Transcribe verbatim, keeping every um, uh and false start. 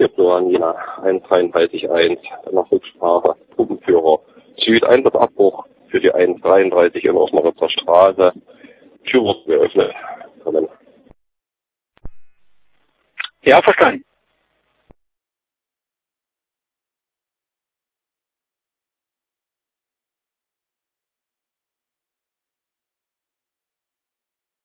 Plan Jena eins drei drei eins nach Rücksprache Truppenführer Süd Einsatzabbruch für die eins drei drei in Osnabrücker Straße. Tür wird geöffnet. Kommen. Ja, verstanden.